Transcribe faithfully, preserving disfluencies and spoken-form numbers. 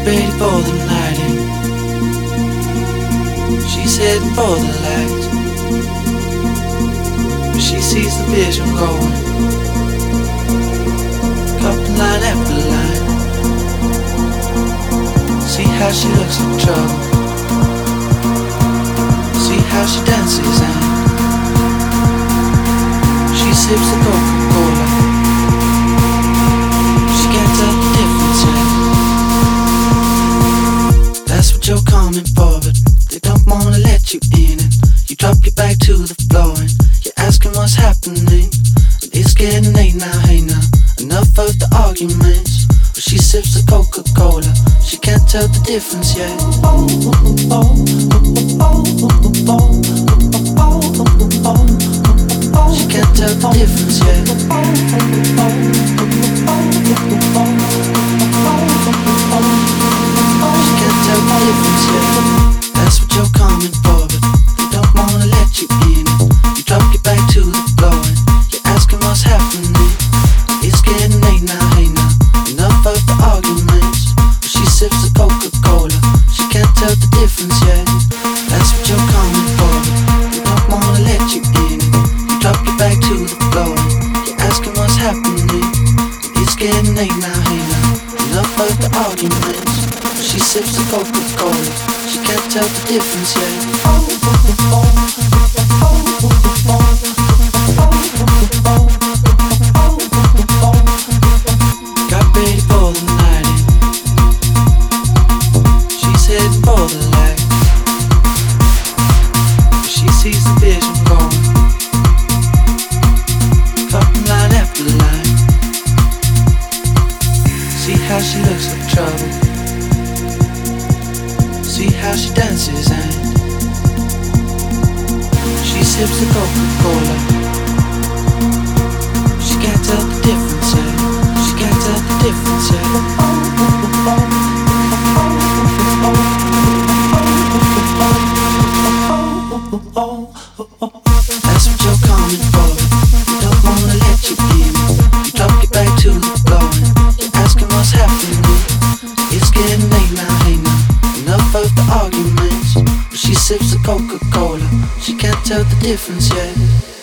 ready for the night in. She's heading for the light, but she sees the vision going, couple line after line. See how she looks like trouble, see how she dances and she sips the Coca-Cola. She can't tell the difference yet. That's what you're coming for, but they don't wanna let you in. And you drop your back to the floor and you're asking what's happening. And it's getting late now, hey now, enough of the arguments. But she sips the Coca-Cola, she can't tell the difference yet. She can't tell the difference yet. She can't tell the difference yet. That's what you're coming for, but they don't wanna let you in. You drop your back to the floor and you're asking what's happening. It's getting late now, hey now, enough of the arguments. But she sips the Coca-Cola, she can't tell the difference yet. That's what you're coming for, but they don't wanna let you in. You drop your back to the floor and you're asking what's happening. It's getting late now, hey now, enough of the arguments. But she sips the Coca-Cola, she can't tell the difference yet. Got ready for the night in. She's heading for the light, but she sees the vision going, couple line after line. See how she looks like trouble, see how she dances and she sips the Coca-Cola. She can't tell the difference yet. She can't tell the difference yet. That's what you're coming for, they don't wanna let you in. You drop your back to the floor and you're asking what's happening. It's getting late now, hey now, enough of the arguments. But she sips the Coca-Cola, she can't tell the difference yet.